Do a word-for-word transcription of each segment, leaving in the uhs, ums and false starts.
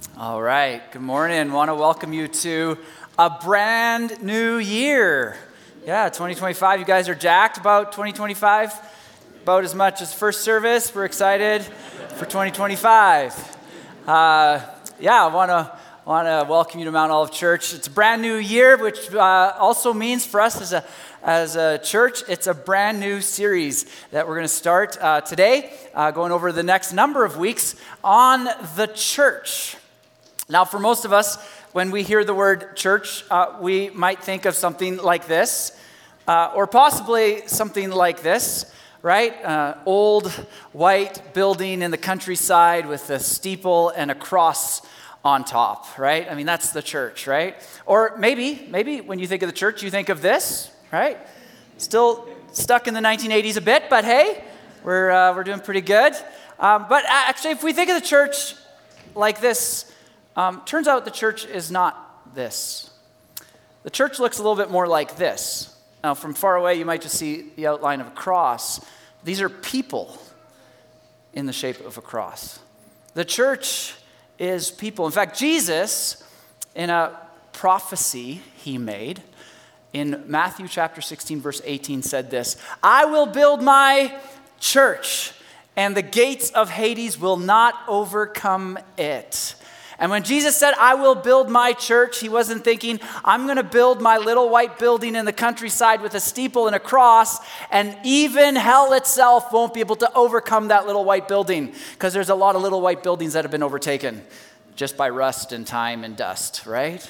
All right, good morning. Want to welcome you to a brand new year. Yeah, twenty twenty-five. You guys are jacked about twenty twenty-five? About as much as first service. We're excited for twenty twenty-five. Uh, yeah, I want to want to welcome you to Mount Olive Church. It's a brand new year, which uh, also means for us as a as a church, it's a brand new series that we're going to start uh, today, uh, going over the next number of weeks on the church. Now, for most of us, when we hear the word church, uh, we might think of something like this, uh, or possibly something like this, right? Uh, old white building in the countryside with a steeple and a cross on top, right? I mean, that's the church, right? Or maybe, maybe when you think of the church, you think of this, right? Still stuck in the nineteen eighties a bit, but hey, we're uh, we're doing pretty good. Um, but actually, if we think of the church like this, Um, turns out the church is not this. The church looks a little bit more like this. Now, from far away, you might just see the outline of a cross. These are people in the shape of a cross. The church is people. In fact, Jesus, in a prophecy he made, in Matthew chapter sixteen, verse eighteen, said this, "I will build my church, and the gates of Hades will not overcome it." And when Jesus said, "I will build my church," he wasn't thinking, I'm going to build my little white building in the countryside with a steeple and a cross, and even hell itself won't be able to overcome that little white building, because there's a lot of little white buildings that have been overtaken just by rust and time and dust, right?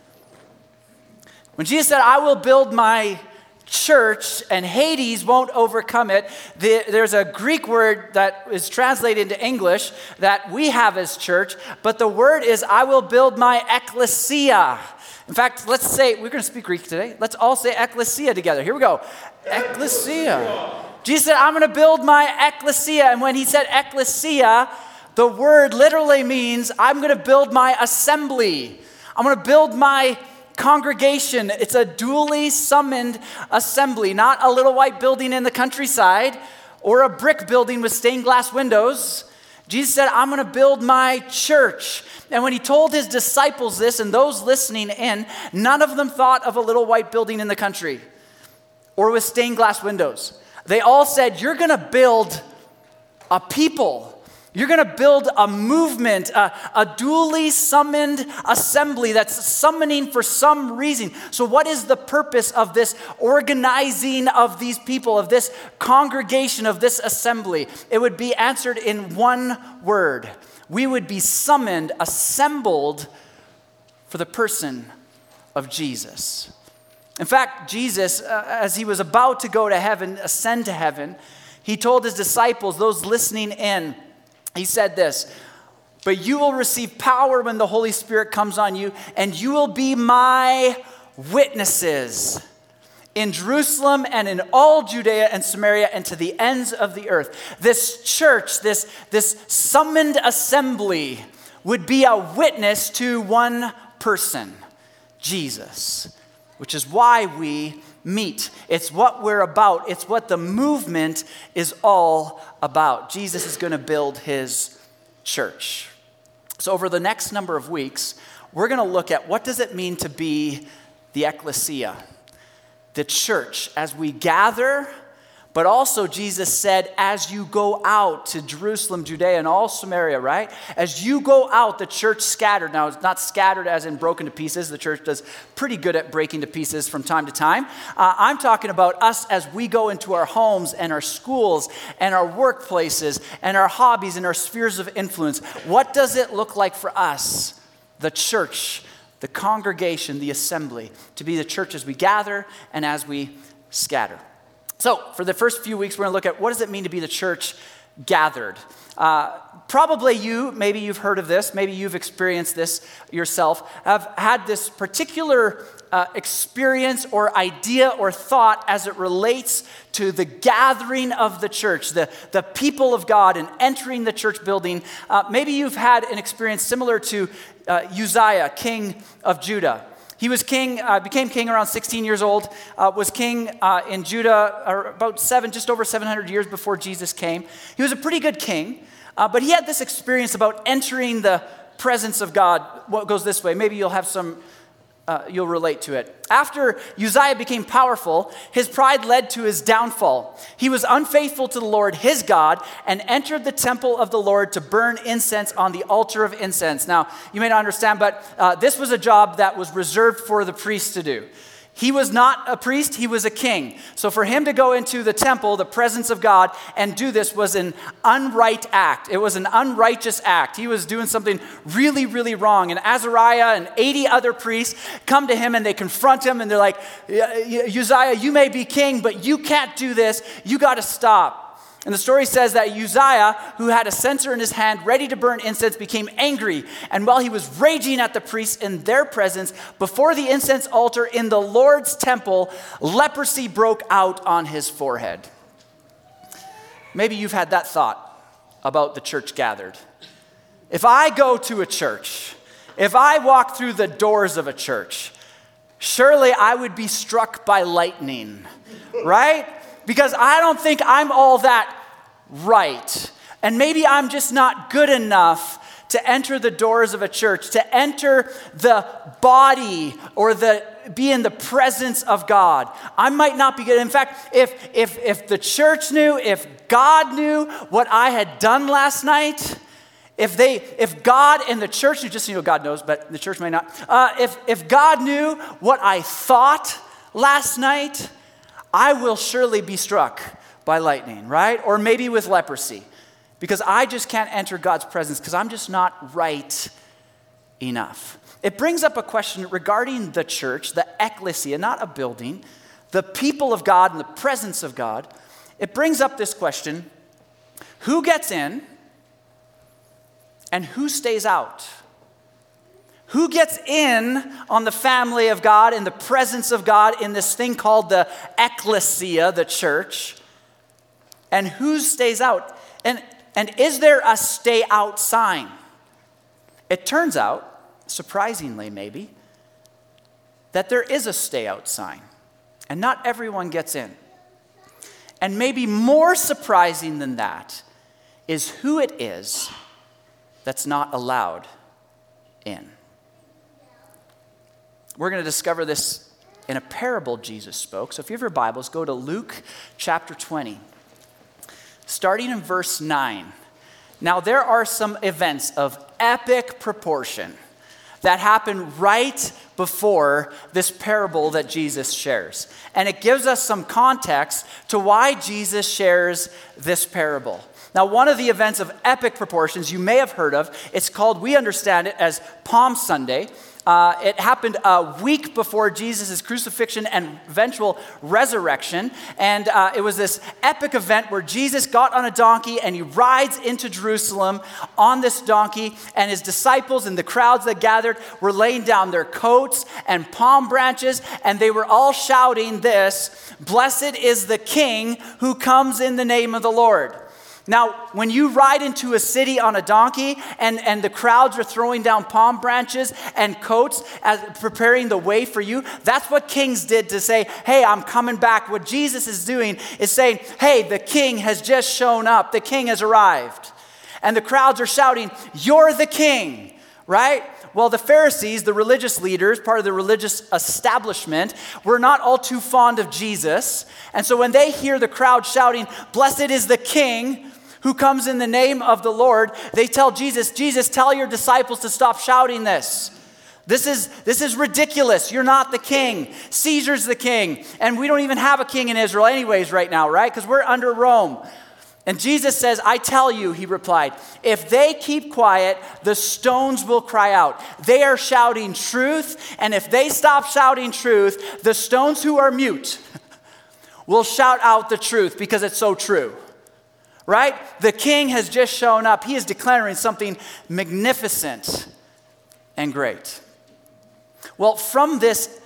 When Jesus said, "I will build my church and Hades won't overcome it," the, there's a Greek word that is translated into English that we have as church, but the word is, "I will build my ecclesia." In fact, let's say, we're going to speak Greek today. Let's all say ecclesia together. Here we go. Ecclesia. Jesus said, "I'm going to build my ecclesia." And when he said ecclesia, the word literally means, I'm going to build my assembly. I'm going to build my congregation. It's a duly summoned assembly, not a little white building in the countryside or a brick building with stained glass windows. Jesus said, "I'm going to build my church." And when he told his disciples this and those listening in, none of them thought of a little white building in the country or with stained glass windows. They all said, "You're going to build a people. You're going to build a movement, a, a duly summoned assembly that's summoning for some reason." So what is the purpose of this organizing of these people, of this congregation, of this assembly? It would be answered in one word. We would be summoned, assembled for the person of Jesus. In fact, Jesus, uh, as he was about to go to heaven, ascend to heaven, he told his disciples, those listening in, he said this, "But you will receive power when the Holy Spirit comes on you, and you will be my witnesses in Jerusalem and in all Judea and Samaria and to the ends of the earth." This church, this, this summoned assembly would be a witness to one person, Jesus, which is why we meet. It's what we're about. It's what the movement is all about. Jesus is going to build his church. So over the next number of weeks, we're going to look at what does it mean to be the ecclesia, the church, as we gather. But also Jesus said, as you go out to Jerusalem, Judea, and all Samaria, right? As you go out, the church scattered. Now, it's not scattered as in broken to pieces. The church does pretty good at breaking to pieces from time to time. Uh, I'm talking about us as we go into our homes and our schools and our workplaces and our hobbies and our spheres of influence. What does it look like for us, the church, the congregation, the assembly, to be the church as we gather and as we scatter? So for the first few weeks, we're going to look at what does it mean to be the church gathered. Uh, probably you, maybe you've heard of this, maybe you've experienced this yourself, have had this particular uh, experience or idea or thought as it relates to the gathering of the church, the, the people of God and entering the church building. Uh, maybe you've had an experience similar to uh, Uzziah, king of Judah. He was king, uh, became king around sixteen years old, uh, was king uh, in Judah uh, about seven, just over seven hundred years before Jesus came. He was a pretty good king, uh, but he had this experience about entering the presence of God. What goes this way? Maybe you'll have some, uh, you'll relate to it. After Uzziah became powerful, his pride led to his downfall. He was unfaithful to the Lord, his God, and entered the temple of the Lord to burn incense on the altar of incense. Now, you may not understand, but uh, this was a job that was reserved for the priests to do. He was not a priest, he was a king. So for him to go into the temple, the presence of God, and do this was an unright act. It was an unrighteous act. He was doing something really, really wrong. And Azariah and eighty other priests come to him and they confront him and they're like, Uzziah, you may be king, but you can't do this. You got to stop. And the story says that Uzziah, who had a censer in his hand ready to burn incense, became angry. And while he was raging at the priests in their presence, before the incense altar in the Lord's temple, leprosy broke out on his forehead. Maybe you've had that thought about the church gathered. If I go to a church, if I walk through the doors of a church, surely I would be struck by lightning, right? Because I don't think I'm all that right. And maybe I'm just not good enough to enter the doors of a church, to enter the body or the be in the presence of God. I might not be good. In fact, if if if the church knew, if God knew what I had done last night, if they if God and the church knew, just so you know, God knows, but the church may not. Uh, if if God knew what I thought last night, I will surely be struck by lightning, right? Or maybe with leprosy, because I just can't enter God's presence because I'm just not right enough. It brings up a question regarding the church, the ecclesia, not a building, the people of God and the presence of God. It brings up this question: who gets in and who stays out? Who gets in on the family of God, in the presence of God, in this thing called the ecclesia, the church? And who stays out? And, and is there a stay out sign? It turns out, surprisingly maybe, that there is a stay out sign. And not everyone gets in. And maybe more surprising than that is who it is that's not allowed in. We're going to discover this in a parable Jesus spoke. So if you have your Bibles, go to Luke chapter twenty, starting in verse nine. Now there are some events of epic proportion that happen right before this parable that Jesus shares. And it gives us some context to why Jesus shares this parable. Now, one of the events of epic proportions you may have heard of, it's called, we understand it as Palm Sunday. Uh, it happened a week before Jesus' crucifixion and eventual resurrection. And uh, it was this epic event where Jesus got on a donkey and he rides into Jerusalem on this donkey. And his disciples and the crowds that gathered were laying down their coats and palm branches. And they were all shouting this: "Blessed is the King who comes in the name of the Lord." Now, when you ride into a city on a donkey and, and the crowds are throwing down palm branches and coats as preparing the way for you, that's what kings did to say, hey, I'm coming back. What Jesus is doing is saying, hey, the king has just shown up. The king has arrived. And the crowds are shouting, you're the king, right? Well, the Pharisees, the religious leaders, part of the religious establishment, were not all too fond of Jesus. And so when they hear the crowd shouting, blessed is the King who comes in the name of the Lord, they tell Jesus, Jesus, tell your disciples to stop shouting this. This is, this is ridiculous. You're not the king. Caesar's the king. And we don't even have a king in Israel anyways right now, right? Because we're under Rome. And Jesus says, I tell you, he replied, if they keep quiet, the stones will cry out. They are shouting truth, and if they stop shouting truth, the stones who are mute will shout out the truth because it's so true. Right? The king has just shown up. He is declaring something magnificent and great. Well, from this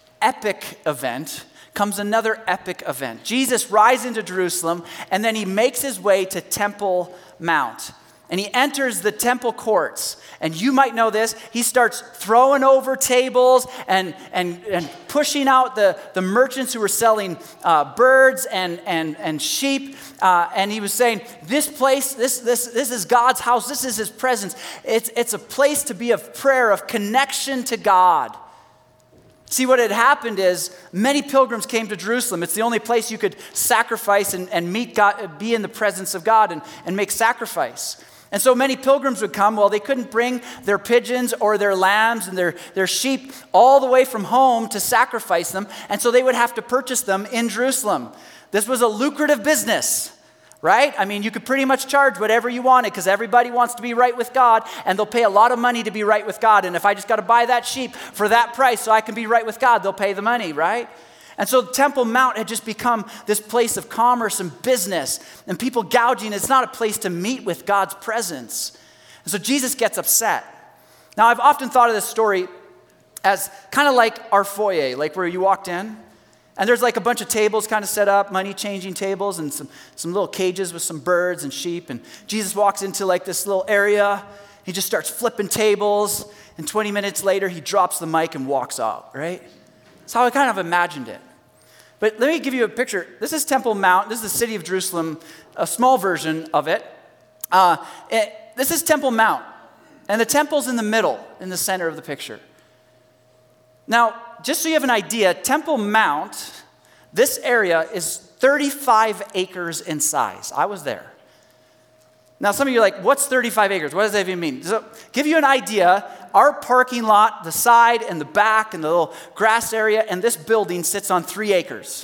epic event comes another epic event. Jesus rides into Jerusalem, and then he makes his way to Temple Mount. and he enters the temple courts. And you might know this, he starts throwing over tables and, and, and pushing out the, the merchants who were selling uh, birds and, and, and sheep. Uh, and he was saying, this place, this, this, this is God's house, this is his presence. It's, it's a place to be of prayer, of connection to God. See, what had happened is many pilgrims came to Jerusalem. It's the only place you could sacrifice and, and meet God, be in the presence of God and, and make sacrifice. And so many pilgrims would come. Well, they couldn't bring their pigeons or their lambs and their, their sheep all the way from home to sacrifice them. And so they would have to purchase them in Jerusalem. This was a lucrative business, right? I mean, you could pretty much charge whatever you wanted because everybody wants to be right with God, and they'll pay a lot of money to be right with God. And if I just got to buy that sheep for that price so I can be right with God, they'll pay the money, right? And so Temple Mount had just become this place of commerce and business and people gouging. It's not a place to meet with God's presence. And so Jesus gets upset. Now, I've often thought of this story as kind of like our foyer, like where you walked in. And there's like a bunch of tables kind of set up, money-changing tables and some, some little cages with some birds and sheep. And Jesus walks into like this little area. He just starts flipping tables. And twenty minutes later, he drops the mic and walks out, right? That's how I kind of imagined it. But let me give you a picture. This is Temple Mount. This is the city of Jerusalem, a small version of it. Uh, it this is Temple Mount. And the temple's in the middle, in the center of the picture. Now, just so you have an idea, Temple Mount, this area is thirty-five acres in size. I was there. Now, some of you are like, what's thirty-five acres? What does that even mean? So, give you an idea, our parking lot, the side and the back and the little grass area, and this building sits on three acres.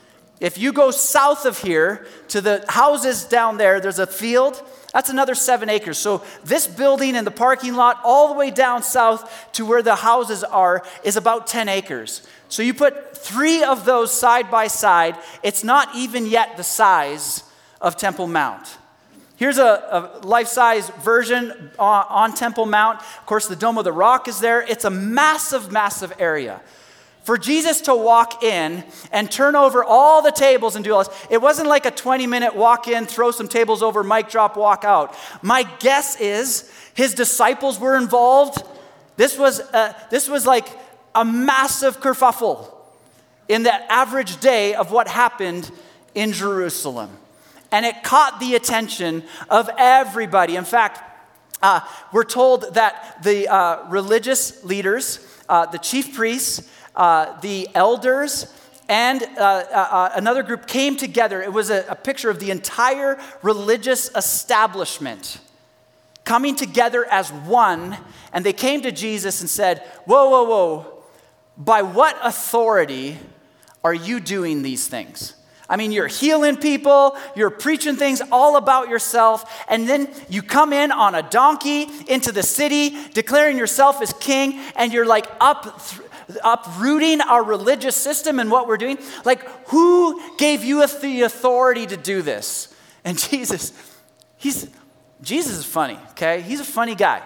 If you go south of here to the houses down there, there's a field. That's another seven acres. So this building and the parking lot all the way down south to where the houses are is about ten acres. So you put three of those side by side, it's not even yet the size of Temple Mount. Here's a, a life-size version on, on Temple Mount. Of course, the Dome of the Rock is there. It's a massive, massive area. For Jesus to walk in and turn over all the tables and do all this, it wasn't like a twenty-minute walk in, throw some tables over, mic drop, walk out. My guess is his disciples were involved. This was, uh, this was like a massive kerfuffle in that average day of what happened in Jerusalem. And it caught the attention of everybody. In fact, uh, we're told that the uh, religious leaders, uh, the chief priests, uh, the elders, and uh, uh, another group came together. It was a, a picture of the entire religious establishment coming together as one. And they came to Jesus and said, whoa, whoa, whoa, by what authority are you doing these things? I mean, you're healing people, you're preaching things all about yourself, and then you come in on a donkey into the city, declaring yourself as king, and you're like up, uprooting our religious system and what we're doing. Like, who gave you the authority to do this? And Jesus, he's, Jesus is funny, okay? He's a funny guy.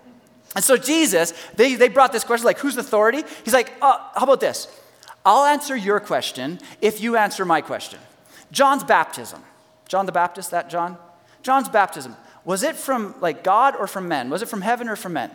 And so Jesus, they, they brought this question, like, whose authority? He's like, uh, how about this? I'll answer your question if you answer my question. John's baptism. John the Baptist, that John? John's baptism. Was it from like God or from men? Was it from heaven or from men?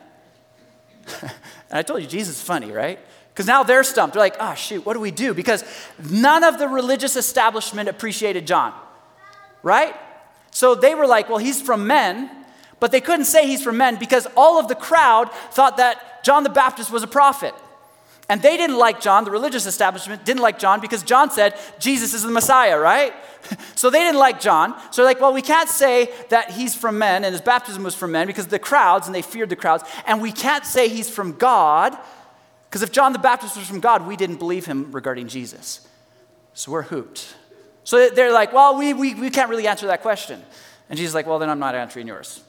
And I told you, Jesus is funny, right? Because now they're stumped. They're like, oh, shoot, what do we do? Because none of the religious establishment appreciated John, right? So they were like, well, he's from men, but they couldn't say he's from men because all of the crowd thought that John the Baptist was a prophet. And they didn't like John, the religious establishment didn't like John because John said Jesus is the Messiah, right? So they didn't like John. So they're like, well, we can't say that he's from men and his baptism was from men because the crowds, and they feared the crowds. And we can't say he's from God because if John the Baptist was from God, we didn't believe him regarding Jesus. So we're hooped. So they're like, well, we, we, we can't really answer that question. And Jesus is like, well, then I'm not answering yours.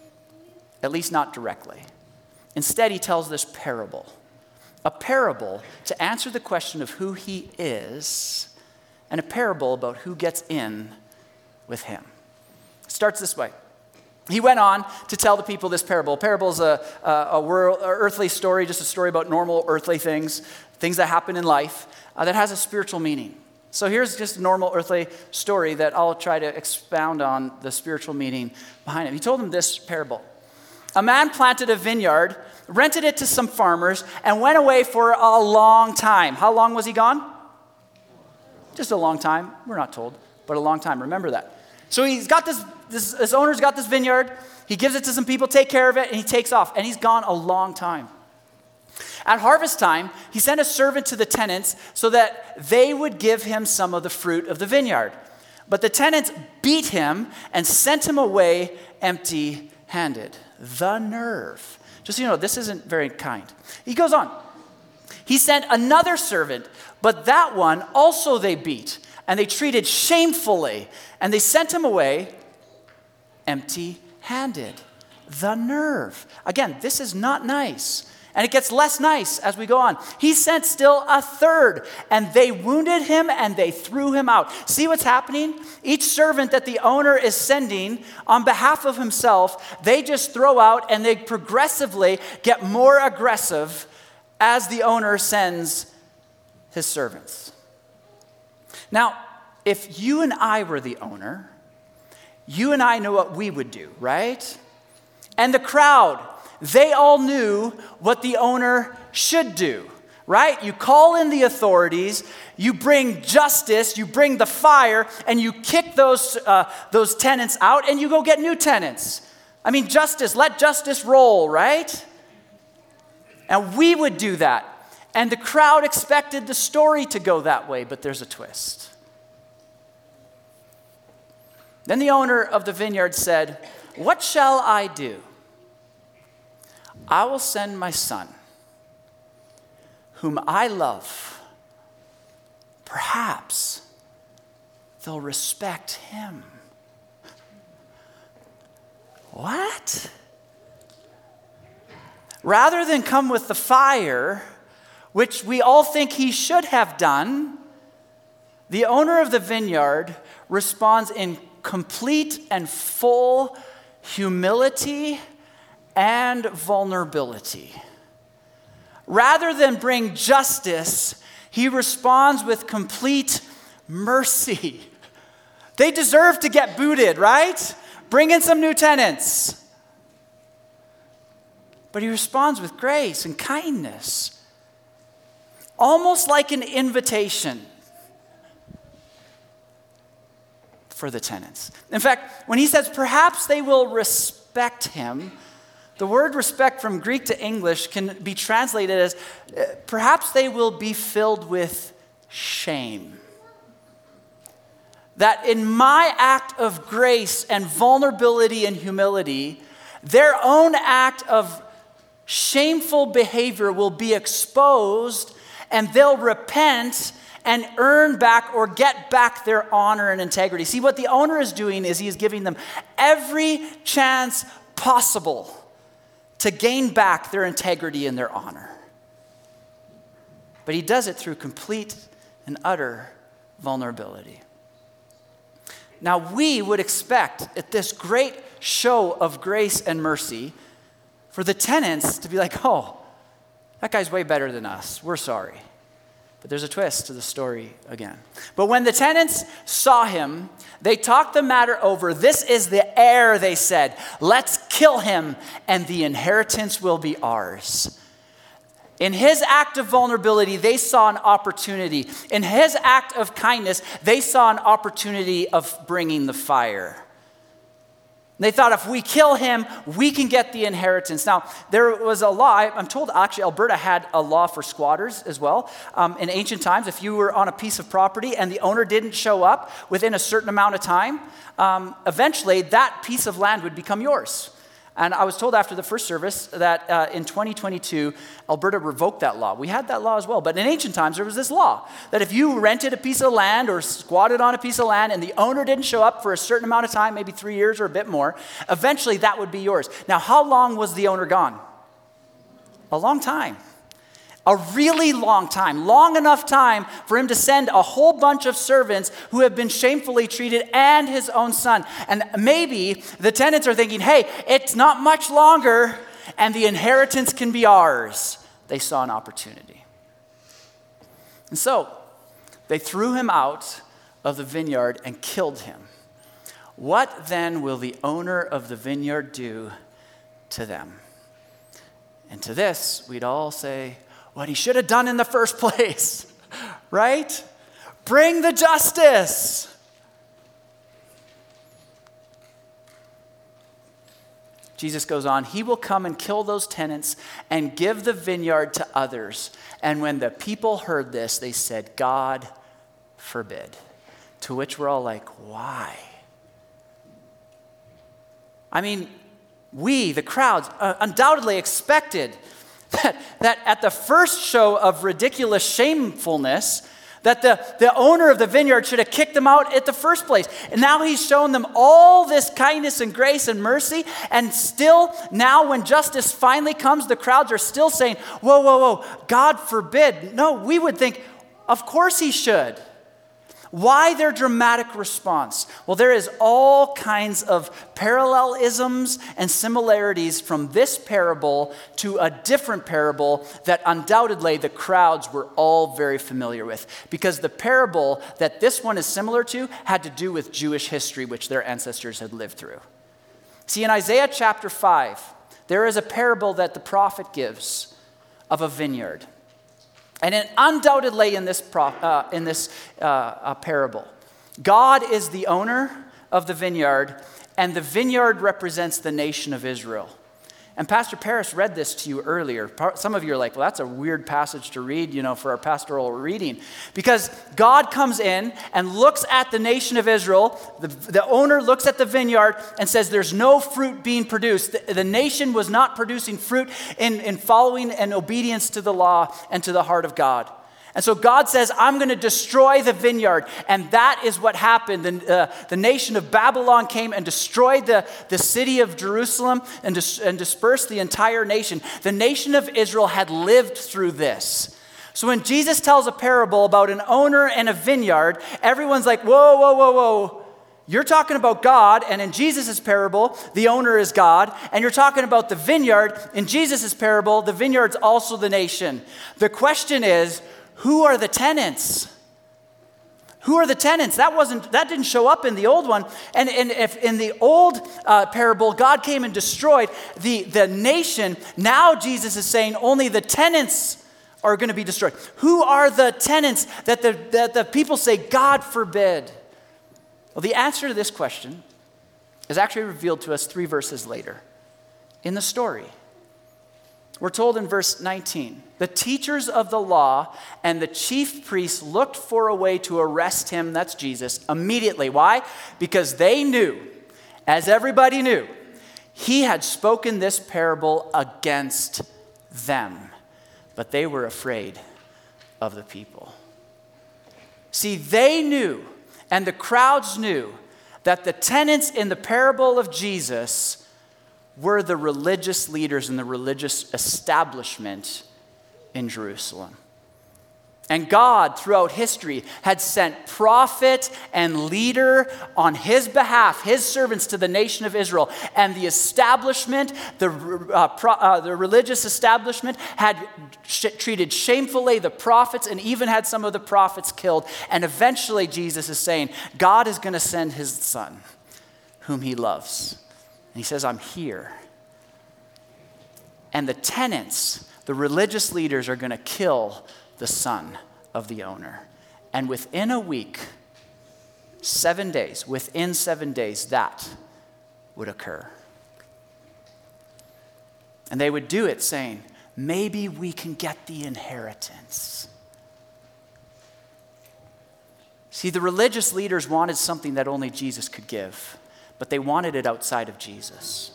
At least not directly. Instead, he tells this parable. A parable to answer the question of who he is, and a parable about who gets in with him. It starts this way. He went on to tell the people this parable. A parable is a, a, a world, a earthly story, just a story about normal earthly things, things that happen in life, uh, that has a spiritual meaning. So here's just a normal earthly story that I'll try to expound on the spiritual meaning behind it. He told them this parable. A man planted a vineyard, rented it to some farmers, and went away for a long time. How long was he gone? Just a long time. We're not told, but a long time. Remember that. So he's got this, this, this owner's got this vineyard. He gives it to some people, take care of it, and he takes off. And he's gone a long time. At harvest time, he sent a servant to the tenants so that they would give him some of the fruit of the vineyard. But the tenants beat him and sent him away empty-handed. The nerve. Just so you know, this isn't very kind. He goes on. He sent another servant, but that one also they beat, and they treated shamefully, and they sent him away empty-handed. The nerve. Again, this is not nice. And it gets less nice as we go on. He sent still a third, and they wounded him and they threw him out. See what's happening? Each servant that the owner is sending on behalf of himself, they just throw out and they progressively get more aggressive as the owner sends his servants. Now, if you and I were the owner, you and I know what we would do, right? And the crowd, they all knew what the owner should do, right? You call in the authorities, you bring justice, you bring the fire, and you kick those, uh, those tenants out, and you go get new tenants. I mean, justice, let justice roll, right? And we would do that. And the crowd expected the story to go that way, but there's a twist. Then the owner of the vineyard said, "What shall I do? I will send my son, whom I love. Perhaps they'll respect him." What? Rather than come with the fire, which we all think he should have done, the owner of the vineyard responds in complete and full humility and vulnerability. Rather than bring justice, he responds with complete mercy. They deserve to get booted, right? Bring in some new tenants. But he responds with grace and kindness, almost like an invitation for the tenants. In fact, when he says, perhaps they will respect him, the word respect from Greek to English can be translated as, perhaps they will be filled with shame. That in my act of grace and vulnerability and humility, their own act of shameful behavior will be exposed, and they'll repent and earn back or get back their honor and integrity. See, what the owner is doing is he is giving them every chance possible to gain back their integrity and their honor. But he does it through complete and utter vulnerability. Now, we would expect at this great show of grace and mercy for the tenants to be like, oh, that guy's way better than us. We're sorry. But there's a twist to the story again. But when the tenants saw him, they talked the matter over. This is the heir, they said. Let's kill him, and the inheritance will be ours. In his act of vulnerability, they saw an opportunity. In his act of kindness, they saw an opportunity of bringing the fire. They thought if we kill him, we can get the inheritance. Now, there was a law, I'm told actually Alberta had a law for squatters as well. Um, in ancient times, if you were on a piece of property and the owner didn't show up within a certain amount of time, um, eventually that piece of land would become yours. And I was told after the first service that uh, in twenty twenty-two, Alberta revoked that law. We had that law as well. But in ancient times, there was this law that if you rented a piece of land or squatted on a piece of land and the owner didn't show up for a certain amount of time, maybe three years or a bit more, eventually that would be yours. Now, how long was the owner gone? A long time. A really long time. Long enough time for him to send a whole bunch of servants who have been shamefully treated and his own son. And maybe the tenants are thinking, hey, it's not much longer and the inheritance can be ours. They saw an opportunity. And so They threw him out of the vineyard and killed him. What then will the owner of the vineyard do to them? And to this, we'd all say, what he should have done in the first place, right? Bring the justice. Jesus goes on, he will come and kill those tenants and give the vineyard to others. And when the people heard this, they said, God forbid. To which we're all like, why? I mean, we, the crowds, uh, undoubtedly expected that, that at the first show of ridiculous shamefulness, that the, the owner of the vineyard should have kicked them out at the first place. And now he's shown them all this kindness and grace and mercy. And still, now when justice finally comes, the crowds are still saying, whoa, whoa, whoa, God forbid. No, we would think, of course he should. Why their dramatic response? Well, there is all kinds of parallelisms and similarities from this parable to a different parable that undoubtedly the crowds were all very familiar with. Because the parable that this one is similar to had to do with Jewish history, which their ancestors had lived through. See, in Isaiah chapter five, there is a parable that the prophet gives of a vineyard. And in, undoubtedly in this, pro, uh, in this uh, uh, parable, God is the owner of the vineyard, and the vineyard represents the nation of Israel. And Pastor Paris read this to you earlier. Some of you are like, well, that's a weird passage to read, you know, for our pastoral reading. Because God comes in and looks at the nation of Israel. The, the owner looks at the vineyard and says there's no fruit being produced. The, the nation was not producing fruit in, in following and obedience to the law and to the heart of God. And so God says, I'm going to destroy the vineyard. And that is what happened. The, uh, the nation of Babylon came and destroyed the, the city of Jerusalem and, dis- and dispersed the entire nation. The nation of Israel had lived through this. So when Jesus tells a parable about an owner and a vineyard, everyone's like, whoa, whoa, whoa, whoa. You're talking about God, and in Jesus' parable, the owner is God. And you're talking about the vineyard. In Jesus' parable, the vineyard's also the nation. The question is, who are the tenants? Who are the tenants? That wasn't. That didn't show up in the old one. And, and if in the old uh, parable, God came and destroyed the, the nation, now Jesus is saying only the tenants are going to be destroyed. Who are the tenants that the, that the people say, God forbid? Well, the answer to this question is actually revealed to us three verses later in the story. We're told in verse nineteen, the teachers of the law and the chief priests looked for a way to arrest him, that's Jesus, immediately. Why? Because they knew, as everybody knew, he had spoken this parable against them. But they were afraid of the people. See, they knew, and the crowds knew, that the tenants in the parable of Jesus were the religious leaders and the religious establishment in Jerusalem. And God, throughout history, had sent prophet and leader on his behalf, his servants to the nation of Israel. And the establishment, the, uh, pro, uh, the religious establishment, had sh- treated shamefully the prophets and even had some of the prophets killed. And eventually, Jesus is saying, God is going to send his son, whom he loves. And he says, I'm here. And the tenants, the religious leaders, are going to kill the son of the owner. And within a week, seven days, within seven days, that would occur. And they would do it saying, maybe we can get the inheritance. See, the religious leaders wanted something that only Jesus could give, but they wanted it outside of Jesus.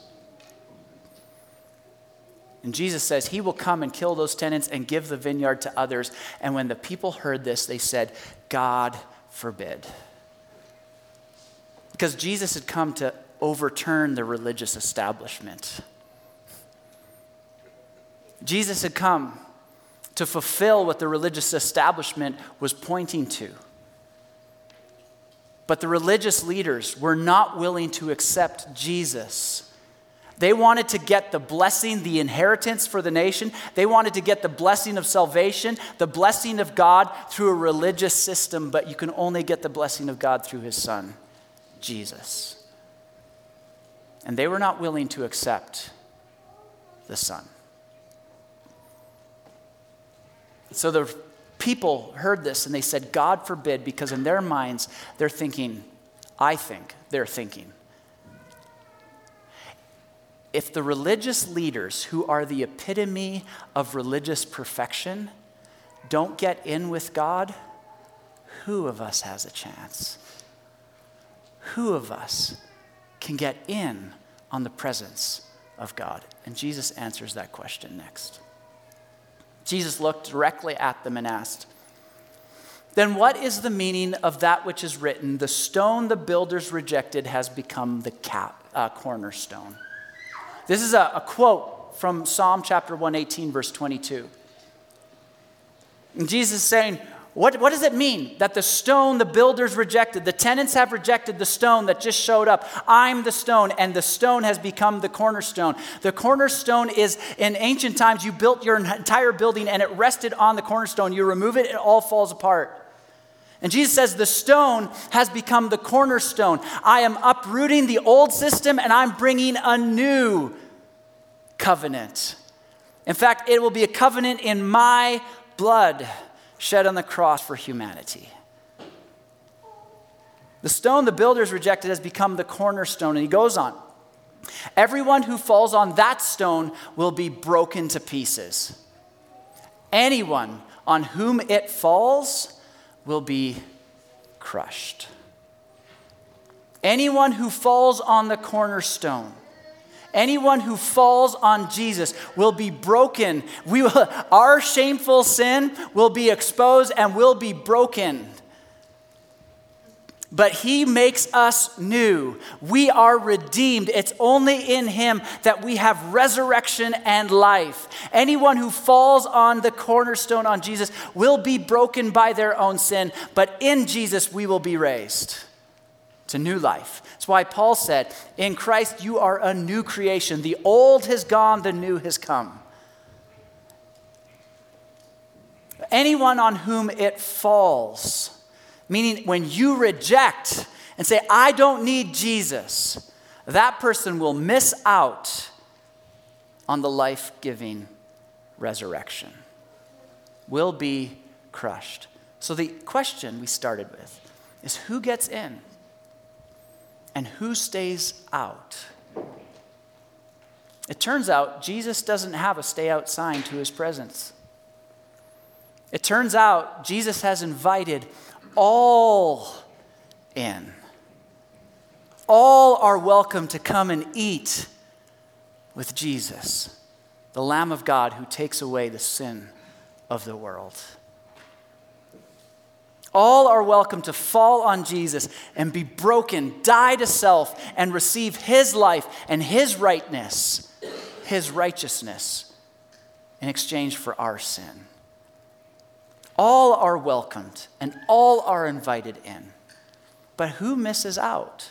And Jesus says he will come and kill those tenants and give the vineyard to others. And when the people heard this, they said, God forbid. Because Jesus had come to overturn the religious establishment. Jesus had come to fulfill what the religious establishment was pointing to. But the religious leaders were not willing to accept Jesus They wanted to get the blessing, the inheritance for the nation. They wanted to get the blessing of salvation, the blessing of God through a religious system, but you can only get the blessing of God through his son, Jesus. And they were not willing to accept the son. So the people heard this and they said, God forbid, because in their minds, they're thinking, I think they're thinking, if the religious leaders who are the epitome of religious perfection don't get in with God, who of us has a chance? Who of us can get in on the presence of God? And Jesus answers that question next. Jesus looked directly at them and asked, then what is the meaning of that which is written, the stone the builders rejected has become the cap, uh, cornerstone? This is a, a quote from Psalm chapter one eighteen, verse twenty-two. And Jesus is saying, what, what does it mean that the stone the builders rejected, the tenants have rejected the stone that just showed up? I'm the stone, and the stone has become the cornerstone. The cornerstone is, in ancient times, you built your entire building and it rested on the cornerstone. You remove it, it all falls apart. And Jesus says, the stone has become the cornerstone. I am uprooting the old system and I'm bringing a new covenant. In fact, it will be a covenant in my blood shed on the cross for humanity. The stone the builders rejected has become the cornerstone. And he goes on. Everyone who falls on that stone will be broken to pieces. Anyone on whom it falls will be crushed. Anyone who falls on the cornerstone, anyone who falls on Jesus will be broken. We will, our shameful sin will be exposed and will be broken. But he makes us new. We are redeemed. It's only in him that we have resurrection and life. Anyone who falls on the cornerstone on Jesus will be broken by their own sin, but in Jesus we will be raised to new life. That's why Paul said, in Christ you are a new creation. The old has gone, the new has come. Anyone on whom it falls, meaning when you reject and say, I don't need Jesus, that person will miss out on the life-giving resurrection, will be crushed. So the question we started with is who gets in and who stays out? It turns out Jesus doesn't have a stay out sign to his presence. It turns out Jesus has invited all in. All are welcome to come and eat with Jesus, the Lamb of God who takes away the sin of the world. All are welcome to fall on Jesus and be broken, die to self, and receive his life and his rightness, his righteousness in exchange for our sin. All are welcomed and all are invited in. But who misses out?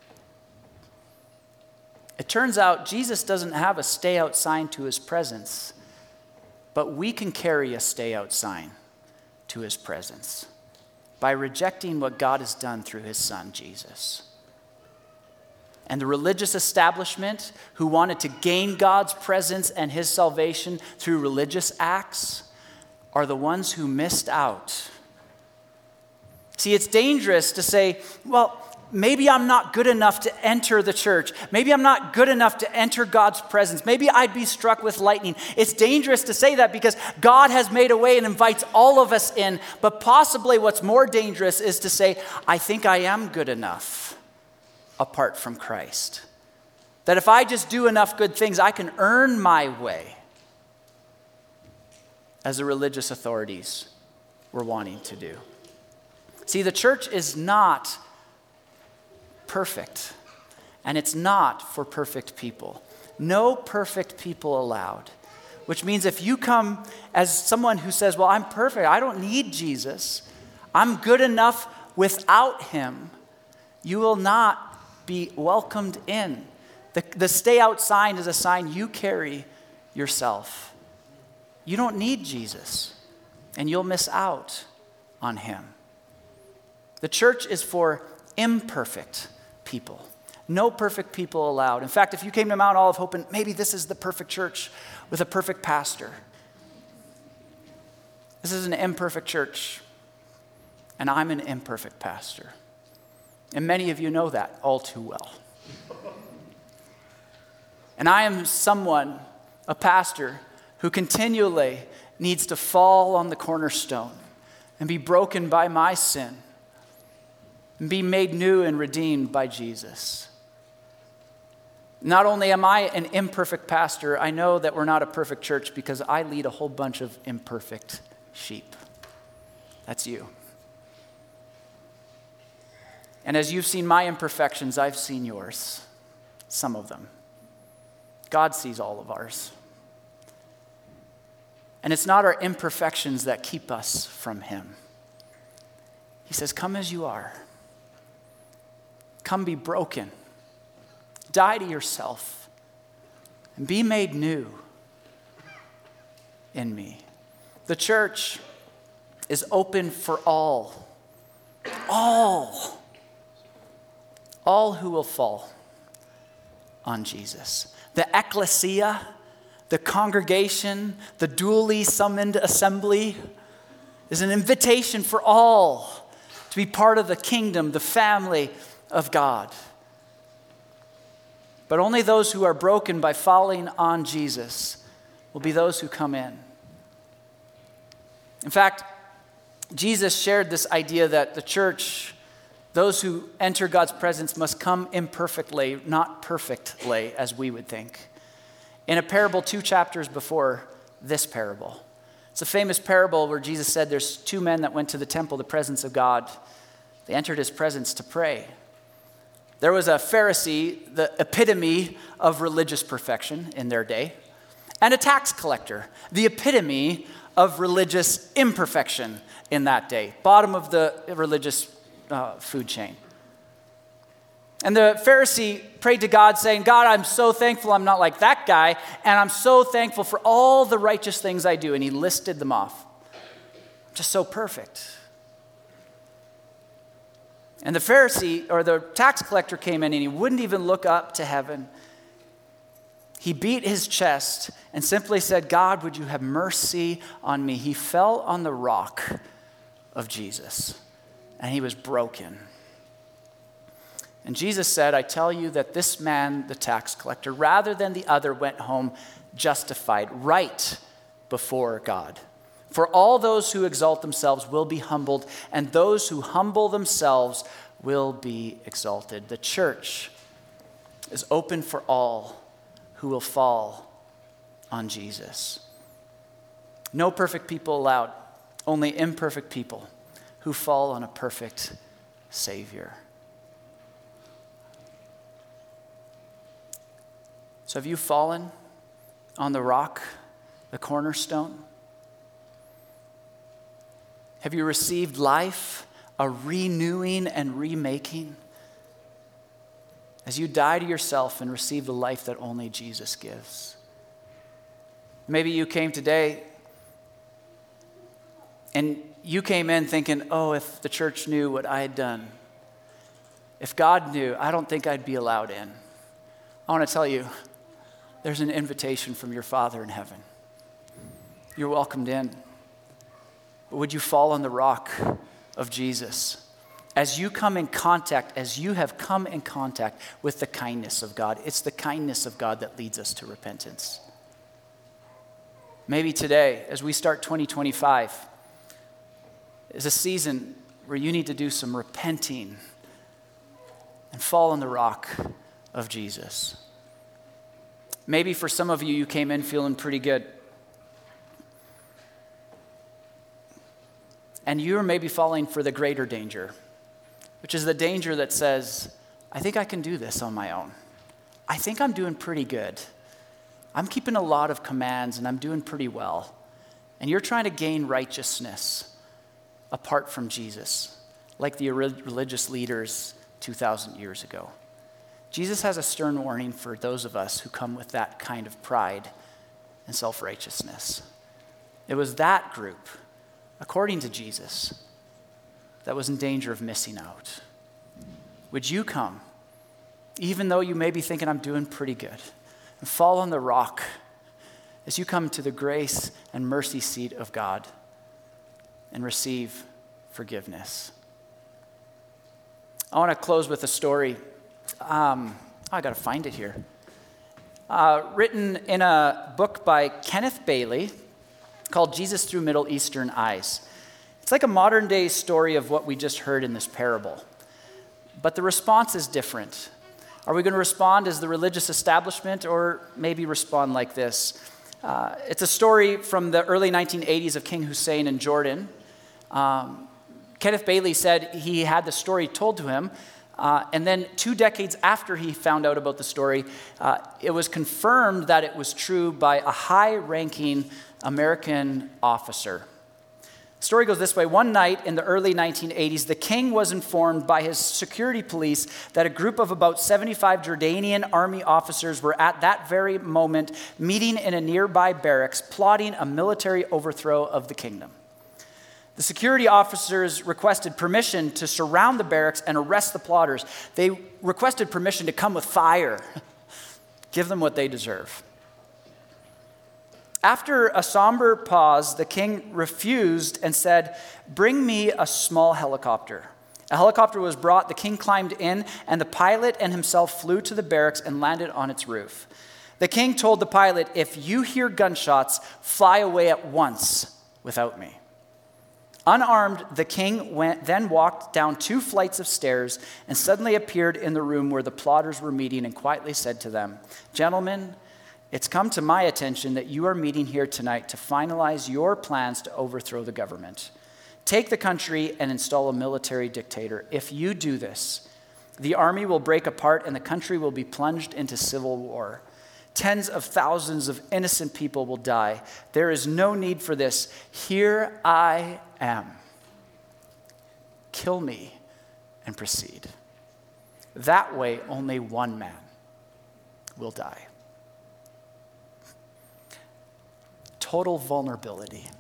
It turns out Jesus doesn't have a stay out sign to his presence, but we can carry a stay out sign to his presence by rejecting what God has done through his son, Jesus. And the religious establishment who wanted to gain God's presence and his salvation through religious acts are the ones who missed out. See, it's dangerous to say, well, maybe I'm not good enough to enter the church. Maybe I'm not good enough to enter God's presence. Maybe I'd be struck with lightning. It's dangerous to say that because God has made a way and invites all of us in. But possibly what's more dangerous is to say, I think I am good enough apart from Christ. That if I just do enough good things, I can earn my way, as the religious authorities were wanting to do. See, the church is not perfect, and it's not for perfect people. No perfect people allowed, which means if you come as someone who says, well, I'm perfect, I don't need Jesus, I'm good enough without him, you will not be welcomed in The, the stay out sign is a sign you carry yourself. You don't need Jesus, and you'll miss out on him. The church is for imperfect people. No perfect people allowed. In fact, if you came to Mount Olive hoping maybe this is the perfect church with a perfect pastor, this is an imperfect church, and I'm an imperfect pastor. And many of you know that all too well. And I am someone, a pastor, who continually needs to fall on the cornerstone and be broken by my sin and be made new and redeemed by Jesus. Not only am I an imperfect pastor, I know that we're not a perfect church because I lead a whole bunch of imperfect sheep. That's you. And as you've seen my imperfections, I've seen yours, some of them. God sees all of ours. And it's not our imperfections that keep us from him. He says, come as you are. Come be broken. Die to yourself. And be made new in me. The church is open for all. All. All who will fall on Jesus. The ecclesia, the congregation, the duly summoned assembly is an invitation for all to be part of the kingdom, the family of God. But only those who are broken by falling on Jesus will be those who come in. In fact, Jesus shared this idea that the church, those who enter God's presence must come imperfectly, not perfectly, as we would think. In a parable two chapters before this parable. It's a famous parable where Jesus said there's two men that went to the temple, the presence of God. They entered his presence to pray. There was a Pharisee, the epitome of religious perfection in their day, and a tax collector, the epitome of religious imperfection in that day, bottom of the religious uh, food chain. And the Pharisee prayed to God saying, God, I'm so thankful I'm not like that guy, and I'm so thankful for all the righteous things I do. And he listed them off. Just so perfect. And the Pharisee, or the tax collector, came in and he wouldn't even look up to heaven. He beat his chest and simply said, God, would you have mercy on me? He fell on the rock of Jesus, and he was broken. And Jesus said, I tell you that this man, the tax collector, rather than the other, went home justified, right before God. For all those who exalt themselves will be humbled, and those who humble themselves will be exalted. The church is open for all who will fall on Jesus. No perfect people allowed, only imperfect people who fall on a perfect Savior. So have you fallen on the rock, the cornerstone? Have you received life, a renewing and remaking? As you die to yourself and receive the life that only Jesus gives. Maybe you came today and you came in thinking, oh, if the church knew what I had done, if God knew, I don't think I'd be allowed in. I want to tell you, there's an invitation from your Father in heaven. You're welcomed in. But would you fall on the rock of Jesus? As you come in contact, as you have come in contact with the kindness of God, it's the kindness of God that leads us to repentance. Maybe today, as we start twenty twenty-five, is a season where you need to do some repenting and fall on the rock of Jesus. Maybe for some of you, you came in feeling pretty good. And you're maybe falling for the greater danger, which is the danger that says, I think I can do this on my own. I think I'm doing pretty good. I'm keeping a lot of commands and I'm doing pretty well. And you're trying to gain righteousness apart from Jesus, like the religious leaders two thousand years ago. Jesus has a stern warning for those of us who come with that kind of pride and self-righteousness. It was that group, according to Jesus, that was in danger of missing out. Would you come, even though you may be thinking, I'm doing pretty good, and fall on the rock as you come to the grace and mercy seat of God and receive forgiveness? I want to close with a story. Um, oh, I got to find it here. Uh, written in a book by Kenneth Bailey called Jesus Through Middle Eastern Eyes. It's like a modern day story of what we just heard in this parable. But the response is different. Are we going to respond as the religious establishment, or maybe respond like this? Uh, it's a story from the early nineteen eighties of King Hussein in Jordan. Um, Kenneth Bailey said he had the story told to him, uh, and then two decades after he found out about the story, uh, it was confirmed that it was true by a high-ranking American officer. The story goes this way. One night in the early nineteen eighties, the king was informed by his security police that a group of about seventy-five Jordanian army officers were at that very moment meeting in a nearby barracks, plotting a military overthrow of the kingdom. The security officers requested permission to surround the barracks and arrest the plotters. They requested permission to come with fire. Give them what they deserve. After a somber pause, the king refused and said, "Bring me a small helicopter." A helicopter was brought, the king climbed in, and the pilot and himself flew to the barracks and landed on its roof. The king told the pilot, "If you hear gunshots, fly away at once without me." Unarmed, the king went, then walked down two flights of stairs and suddenly appeared in the room where the plotters were meeting and quietly said to them, "Gentlemen, it's come to my attention that you are meeting here tonight to finalize your plans to overthrow the government. Take the country and install a military dictator. If you do this, the army will break apart and the country will be plunged into civil war. Tens of thousands of innocent people will die. There is no need for this. Here I am. Kill me and proceed. That way, only one man will die." Total vulnerability.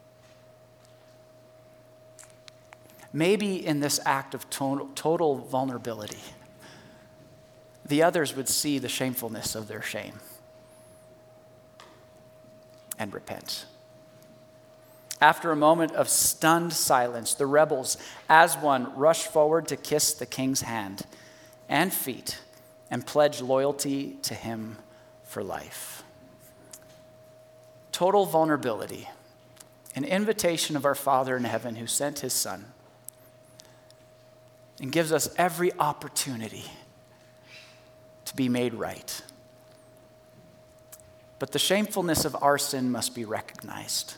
Maybe in this act of total, total vulnerability, the others would see the shamefulness of their shame and repent. After a moment of stunned silence, the rebels, as one, rushed forward to kiss the king's hand and feet and pledge loyalty to him for life. Total vulnerability, an invitation of our Father in heaven who sent his Son and gives us every opportunity to be made right. But the shamefulness of our sin must be recognized.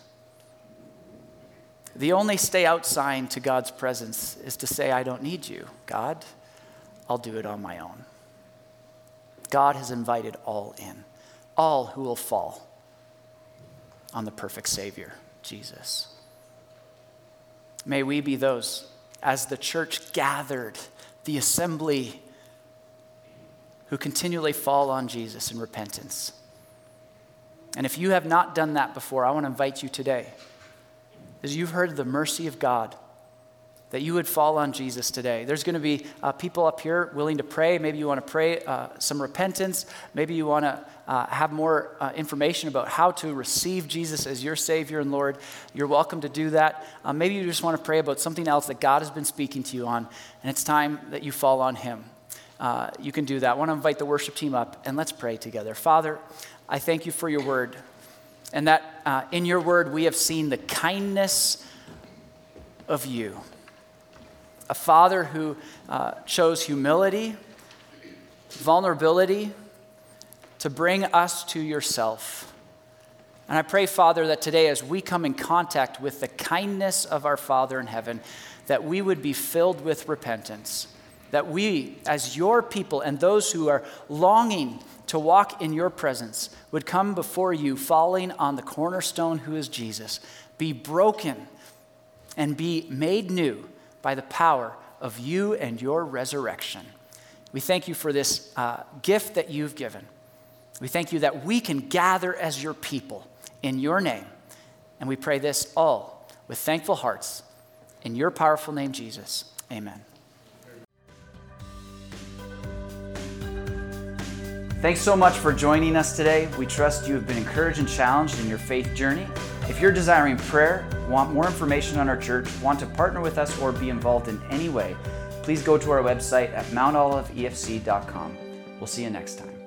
The only stay out sign to God's presence is to say, "I don't need you, God. I'll do it on my own." God has invited all in, all who will fall on the perfect Savior, Jesus. May we be those, as the church gathered, the assembly, who continually fall on Jesus in repentance. And if you have not done that before, I want to invite you today, as you've heard the mercy of God, that you would fall on Jesus today. There's going to be uh, people up here willing to pray. Maybe you want to pray uh, some repentance. Maybe you want to uh, have more uh, information about how to receive Jesus as your Savior and Lord. You're welcome to do that. Uh, maybe you just want to pray about something else that God has been speaking to you on, and it's time that you fall on him. Uh, you can do that. I want to invite the worship team up, and let's pray together. Father, I thank you for your word, and that uh, in your word we have seen the kindness of you. A Father who uh, chose humility, vulnerability to bring us to yourself. And I pray, Father, that today as we come in contact with the kindness of our Father in heaven, that we would be filled with repentance, that we, as your people and those who are longing to walk in your presence, would come before you, falling on the cornerstone who is Jesus, be broken and be made new by the power of you and your resurrection. We thank you for this uh, gift that you've given. We thank you that we can gather as your people in your name. And we pray this all with thankful hearts. In your powerful name, Jesus. Amen. Thanks so much for joining us today. We trust you have been encouraged and challenged in your faith journey. If you're desiring prayer, want more information on our church, want to partner with us, or be involved in any way, please go to our website at mount olive e f c dot com. We'll see you next time.